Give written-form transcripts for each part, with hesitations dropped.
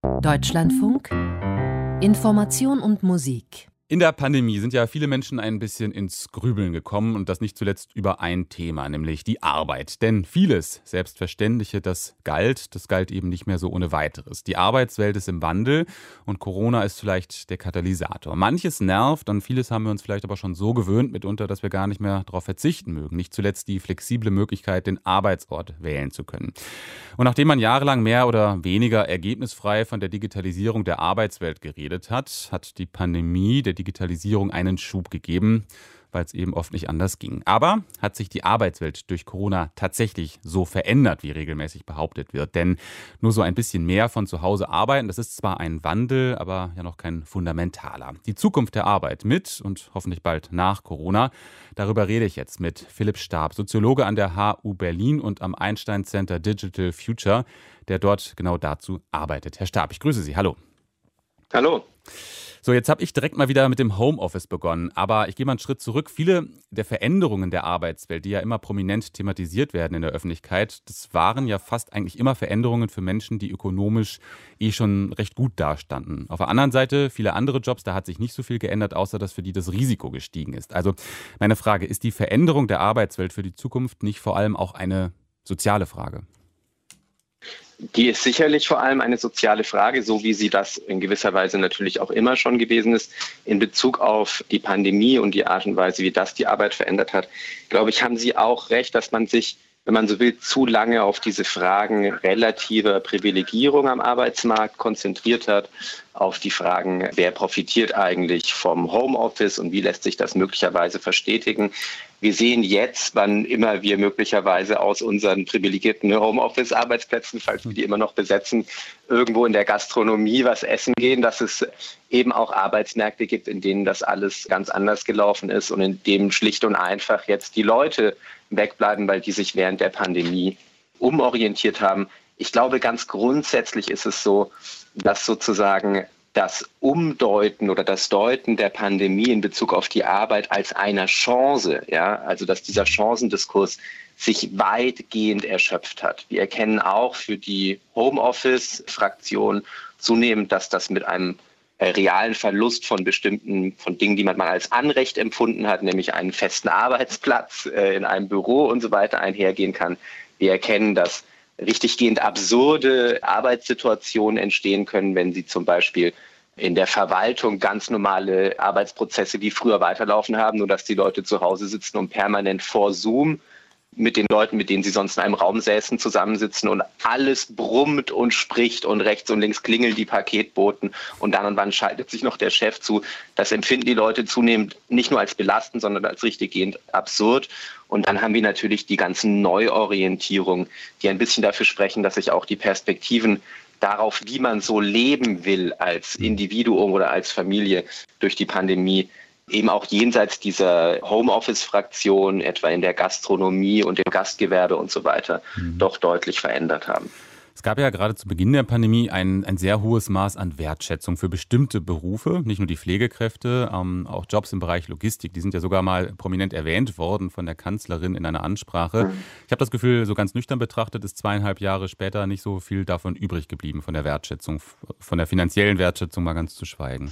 Deutschlandfunk Information und Musik. In der Pandemie sind ja viele Menschen ein bisschen ins Grübeln gekommen und das nicht zuletzt über ein Thema, nämlich die Arbeit. Denn vieles Selbstverständliche, das galt eben nicht mehr so ohne weiteres. Die Arbeitswelt ist im Wandel und Corona ist vielleicht der Katalysator. Manches nervt und vieles haben wir uns vielleicht aber schon so gewöhnt mitunter, dass wir gar nicht mehr darauf verzichten mögen. Nicht zuletzt die flexible Möglichkeit, den Arbeitsort wählen zu können. Und nachdem man jahrelang mehr oder weniger ergebnisfrei von der Digitalisierung der Arbeitswelt geredet hat, hat die Pandemie der Digitalisierung einen Schub gegeben, weil es eben oft nicht anders ging. Aber hat sich die Arbeitswelt durch Corona tatsächlich so verändert, wie regelmäßig behauptet wird? Denn nur so ein bisschen mehr von zu Hause arbeiten, das ist zwar ein Wandel, aber ja noch kein fundamentaler. Die Zukunft der Arbeit mit und hoffentlich bald nach Corona, darüber rede ich jetzt mit Philipp Stab, Soziologe an der HU Berlin und am Einstein Center Digital Future, der dort genau dazu arbeitet. Herr Stab, ich grüße Sie. Hallo. Hallo. So, jetzt habe ich direkt mal wieder mit dem Homeoffice begonnen, aber ich gehe mal einen Schritt zurück. Viele der Veränderungen der Arbeitswelt, die ja immer prominent thematisiert werden in der Öffentlichkeit, das waren ja fast eigentlich immer Veränderungen für Menschen, die ökonomisch schon recht gut dastanden. Auf der anderen Seite, viele andere Jobs, da hat sich nicht so viel geändert, außer dass für die das Risiko gestiegen ist. Also meine Frage, ist die Veränderung der Arbeitswelt für die Zukunft nicht vor allem auch eine soziale Frage? Die ist sicherlich vor allem eine soziale Frage, so wie sie das in gewisser Weise natürlich auch immer schon gewesen ist. In Bezug auf die Pandemie und die Art und Weise, wie das die Arbeit verändert hat, glaube ich, haben Sie auch recht, dass man sich, wenn man so will, zu lange auf diese Fragen relativer Privilegierung am Arbeitsmarkt konzentriert hat, auf die Fragen, wer profitiert eigentlich vom Homeoffice und wie lässt sich das möglicherweise verstetigen. Wir sehen jetzt, wann immer wir möglicherweise aus unseren privilegierten Homeoffice-Arbeitsplätzen, falls wir die immer noch besetzen, irgendwo in der Gastronomie was essen gehen, dass es eben auch Arbeitsmärkte gibt, in denen das alles ganz anders gelaufen ist und in dem schlicht und einfach jetzt die Leute wegbleiben, weil die sich während der Pandemie umorientiert haben. Ich glaube, ganz grundsätzlich ist es so, dass sozusagen das Umdeuten oder das Deuten der Pandemie in Bezug auf die Arbeit als eine Chance, ja, also dass dieser Chancendiskurs sich weitgehend erschöpft hat. Wir erkennen auch für die Homeoffice-Fraktion zunehmend, dass das mit einem realen Verlust von Dingen, die man mal als Anrecht empfunden hat, nämlich einen festen Arbeitsplatz in einem Büro und so weiter einhergehen kann. Wir erkennen, dass richtiggehend absurde Arbeitssituationen entstehen können, wenn Sie zum Beispiel in der Verwaltung ganz normale Arbeitsprozesse wie früher weiterlaufen haben, nur dass die Leute zu Hause sitzen und permanent vor Zoom mit den Leuten, mit denen sie sonst in einem Raum säßen, zusammensitzen und alles brummt und spricht und rechts und links klingeln die Paketboten und dann und wann schaltet sich noch der Chef zu. Das empfinden die Leute zunehmend nicht nur als belastend, sondern als richtiggehend absurd. Und dann haben wir natürlich die ganzen Neuorientierungen, die ein bisschen dafür sprechen, dass sich auch die Perspektiven darauf, wie man so leben will als Individuum oder als Familie durch die Pandemie, eben auch jenseits dieser Homeoffice-Fraktion, etwa in der Gastronomie und im Gastgewerbe und so weiter, doch deutlich verändert haben. Es gab ja gerade zu Beginn der Pandemie ein sehr hohes Maß an Wertschätzung für bestimmte Berufe, nicht nur die Pflegekräfte, auch Jobs im Bereich Logistik, die sind ja sogar mal prominent erwähnt worden von der Kanzlerin in einer Ansprache. Ich habe das Gefühl, so ganz nüchtern betrachtet ist 2,5 Jahre später nicht so viel davon übrig geblieben, von der Wertschätzung, von der finanziellen Wertschätzung mal ganz zu schweigen.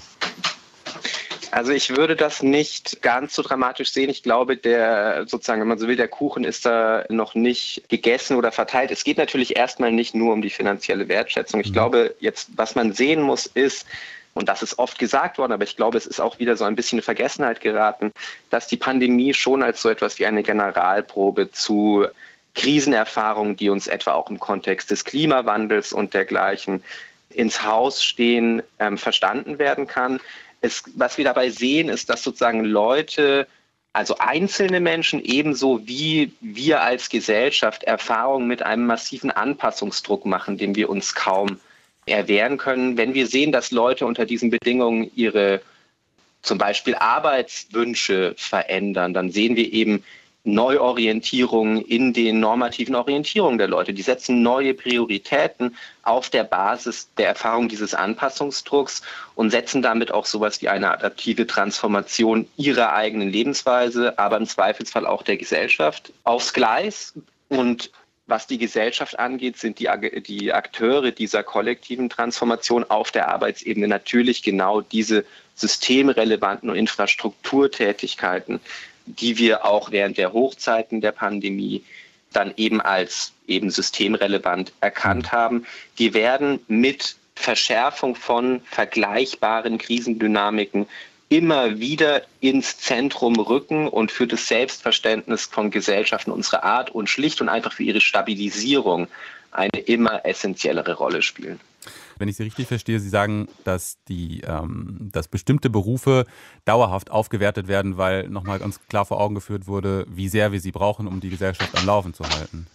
Also ich würde das nicht ganz so dramatisch sehen. Ich glaube, wenn man so will, der Kuchen ist da noch nicht gegessen oder verteilt. Es geht natürlich erstmal nicht nur um die finanzielle Wertschätzung. Ich glaube, jetzt, was man sehen muss, ist, und das ist oft gesagt worden, aber ich glaube, es ist auch wieder so ein bisschen in Vergessenheit geraten, dass die Pandemie schon als so etwas wie eine Generalprobe zu Krisenerfahrungen, die uns etwa auch im Kontext des Klimawandels und dergleichen ins Haus stehen, verstanden werden kann. Was wir dabei sehen, ist, dass sozusagen Leute, also einzelne Menschen ebenso wie wir als Gesellschaft Erfahrungen mit einem massiven Anpassungsdruck machen, dem wir uns kaum erwehren können. Wenn wir sehen, dass Leute unter diesen Bedingungen ihre zum Beispiel Arbeitswünsche verändern, dann sehen wir eben Neuorientierung in den normativen Orientierungen der Leute. Die setzen neue Prioritäten auf der Basis der Erfahrung dieses Anpassungsdrucks und setzen damit auch sowas wie eine adaptive Transformation ihrer eigenen Lebensweise, aber im Zweifelsfall auch der Gesellschaft aufs Gleis. Und Was die Gesellschaft angeht, sind die Akteure dieser kollektiven Transformation auf der Arbeitsebene natürlich genau diese systemrelevanten und Infrastrukturtätigkeiten, die wir auch während der Hochzeiten der Pandemie dann eben als eben systemrelevant erkannt haben. Die werden mit Verschärfung von vergleichbaren Krisendynamiken immer wieder ins Zentrum rücken und für das Selbstverständnis von Gesellschaften unserer Art und schlicht und einfach für ihre Stabilisierung eine immer essentiellere Rolle spielen. Wenn ich Sie richtig verstehe, Sie sagen, dass dass bestimmte Berufe dauerhaft aufgewertet werden, weil nochmal ganz klar vor Augen geführt wurde, wie sehr wir sie brauchen, um die Gesellschaft am Laufen zu halten.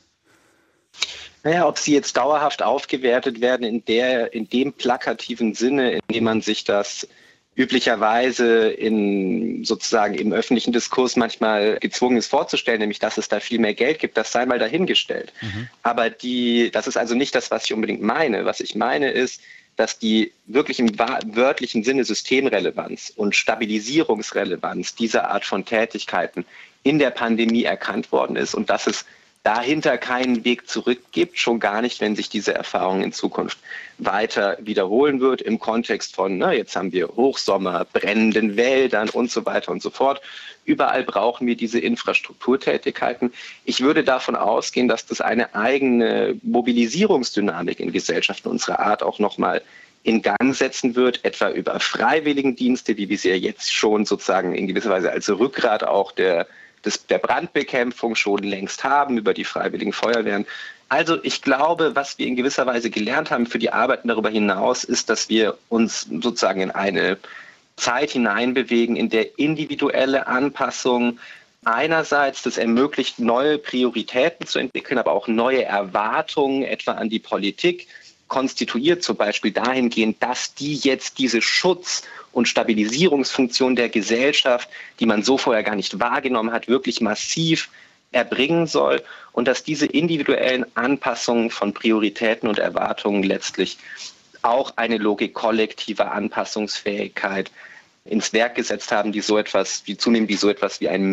Naja, ob sie jetzt dauerhaft aufgewertet werden in dem plakativen Sinne, in dem man sich das üblicherweise sozusagen im öffentlichen Diskurs manchmal gezwungen ist vorzustellen, nämlich dass es da viel mehr Geld gibt, das sei mal dahingestellt. Aber das ist also nicht das, was ich unbedingt meine. Was ich meine ist, dass die wirklich im wörtlichen Sinne Systemrelevanz und Stabilisierungsrelevanz dieser Art von Tätigkeiten in der Pandemie erkannt worden ist und dass es dahinter keinen Weg zurück gibt, schon gar nicht, wenn sich diese Erfahrung in Zukunft weiter wiederholen wird im Kontext von, jetzt haben wir Hochsommer, brennenden Wäldern und so weiter und so fort. Überall brauchen wir diese Infrastrukturtätigkeiten. Ich würde davon ausgehen, dass das eine eigene Mobilisierungsdynamik in Gesellschaften unserer Art auch nochmal in Gang setzen wird, etwa über Freiwilligendienste, wie wir sie ja jetzt schon sozusagen in gewisser Weise als Rückgrat auch der Brandbekämpfung schon längst haben, über die Freiwilligen Feuerwehren. Also ich glaube, was wir in gewisser Weise gelernt haben für die Arbeiten darüber hinaus, ist, dass wir uns sozusagen in eine Zeit hineinbewegen, in der individuelle Anpassung einerseits das ermöglicht, neue Prioritäten zu entwickeln, aber auch neue Erwartungen etwa an die Politik konstituiert, zum Beispiel dahingehend, dass die jetzt diese Schutz- und Stabilisierungsfunktion der Gesellschaft, die man so vorher gar nicht wahrgenommen hat, wirklich massiv erbringen soll und dass diese individuellen Anpassungen von Prioritäten und Erwartungen letztlich auch eine Logik kollektiver Anpassungsfähigkeit ins Werk gesetzt haben, die so etwas wie ein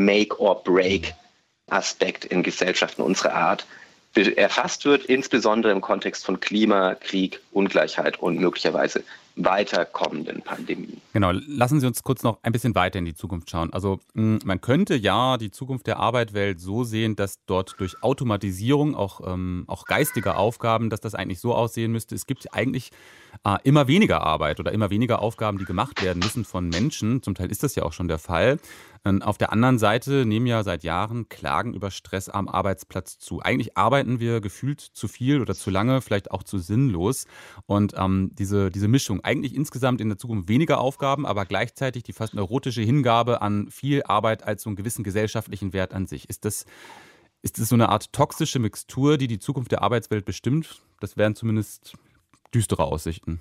Make-or-Break-Aspekt in Gesellschaften unserer Art erfasst wird, insbesondere im Kontext von Klima, Krieg, Ungleichheit und möglicherweise weiterkommenden Pandemien. Genau, lassen Sie uns kurz noch ein bisschen weiter in die Zukunft schauen. Also man könnte ja die Zukunft der Arbeitswelt so sehen, dass dort durch Automatisierung auch geistige Aufgaben, dass das eigentlich so aussehen müsste. Es gibt eigentlich immer weniger Arbeit oder immer weniger Aufgaben, die gemacht werden müssen von Menschen. Zum Teil ist das ja auch schon der Fall. Auf der anderen Seite nehmen ja seit Jahren Klagen über Stress am Arbeitsplatz zu. Eigentlich arbeiten wir gefühlt zu viel oder zu lange, vielleicht auch zu sinnlos. Und diese Mischung, eigentlich insgesamt in der Zukunft weniger Aufgaben, aber gleichzeitig die fast neurotische Hingabe an viel Arbeit als so einen gewissen gesellschaftlichen Wert an sich. Ist das so eine Art toxische Mixtur, die die Zukunft der Arbeitswelt bestimmt? Das wären zumindest düstere Aussichten.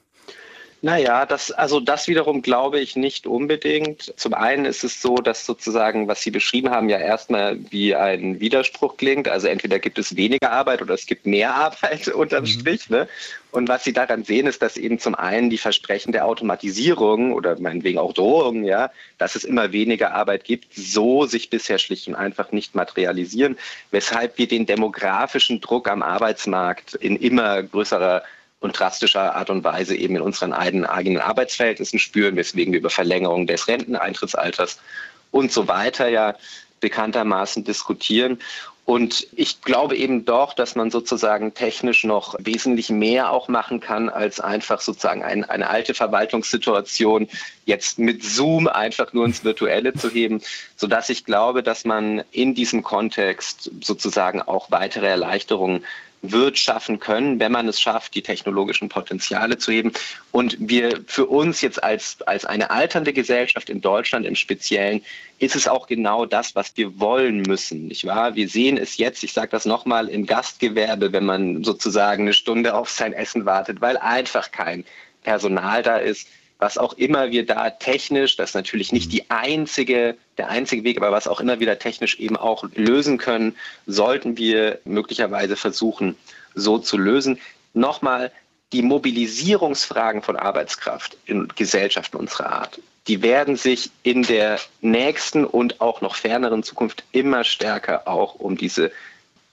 Naja, das wiederum glaube ich nicht unbedingt. Zum einen ist es so, dass sozusagen, was Sie beschrieben haben, ja erstmal wie ein Widerspruch klingt. Also entweder gibt es weniger Arbeit oder es gibt mehr Arbeit unterm Strich. Ne? Und was Sie daran sehen, ist, dass eben zum einen die Versprechen der Automatisierung oder meinetwegen auch Drohungen, ja, dass es immer weniger Arbeit gibt, so sich bisher schlicht und einfach nicht materialisieren, weshalb wir den demografischen Druck am Arbeitsmarkt in immer größerer und drastischer Art und Weise eben in unseren eigenen Arbeitsverhältnissen spüren, weswegen wir über Verlängerung des Renteneintrittsalters und so weiter ja bekanntermaßen diskutieren. Und ich glaube eben doch, dass man sozusagen technisch noch wesentlich mehr auch machen kann, als einfach sozusagen eine alte Verwaltungssituation jetzt mit Zoom einfach nur ins Virtuelle zu heben, sodass ich glaube, dass man in diesem Kontext sozusagen auch weitere Erleichterungen wird schaffen können, wenn man es schafft, die technologischen Potenziale zu heben. Und wir für uns jetzt als eine alternde Gesellschaft in Deutschland im Speziellen ist es auch genau das, was wir wollen müssen, nicht wahr? Wir sehen es jetzt, ich sage das nochmal, im Gastgewerbe, wenn man sozusagen eine Stunde auf sein Essen wartet, weil einfach kein Personal da ist, was auch immer wir da technisch, das ist natürlich nicht der einzige Weg, aber was auch immer wir da technisch eben auch lösen können, sollten wir möglicherweise versuchen, so zu lösen. Nochmal, die Mobilisierungsfragen von Arbeitskraft in Gesellschaften unserer Art, die werden sich in der nächsten und auch noch ferneren Zukunft immer stärker auch um diese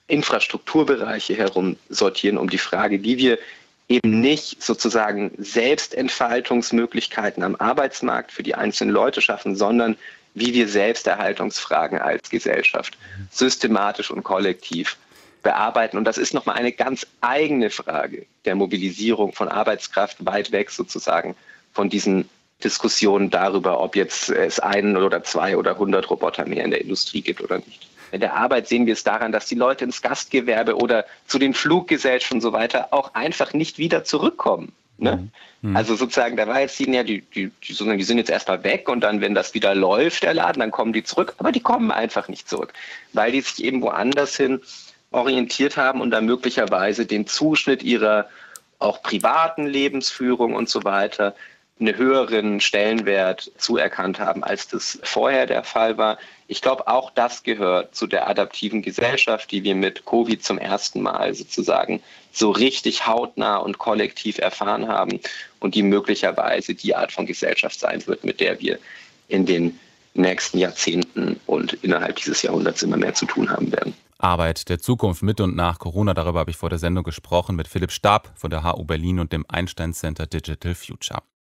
Infrastrukturbereiche herum sortieren, um die Frage, wie wir eben nicht sozusagen Selbstentfaltungsmöglichkeiten am Arbeitsmarkt für die einzelnen Leute schaffen, sondern wie wir Selbsterhaltungsfragen als Gesellschaft systematisch und kollektiv bearbeiten. Und das ist nochmal eine ganz eigene Frage der Mobilisierung von Arbeitskraft, weit weg sozusagen von diesen Diskussionen darüber, ob jetzt es 1 oder 2 oder 100 Roboter mehr in der Industrie gibt oder nicht. In der Arbeit sehen wir es daran, dass die Leute ins Gastgewerbe oder zu den Fluggesellschaften und so weiter auch einfach nicht wieder zurückkommen. Ne? Also sozusagen, da war jetzt die sind jetzt erstmal weg und dann, wenn das wieder läuft, der Laden, dann kommen die zurück. Aber die kommen einfach nicht zurück, weil die sich eben woanders hin orientiert haben und dann möglicherweise den Zuschnitt ihrer auch privaten Lebensführung und so weiter einen höheren Stellenwert zuerkannt haben, als das vorher der Fall war. Ich glaube, auch das gehört zu der adaptiven Gesellschaft, die wir mit Covid zum ersten Mal sozusagen so richtig hautnah und kollektiv erfahren haben und die möglicherweise die Art von Gesellschaft sein wird, mit der wir in den nächsten Jahrzehnten und innerhalb dieses Jahrhunderts immer mehr zu tun haben werden. Arbeit der Zukunft mit und nach Corona, darüber habe ich vor der Sendung gesprochen mit Philipp Stab von der HU Berlin und dem Einstein Center Digital Future.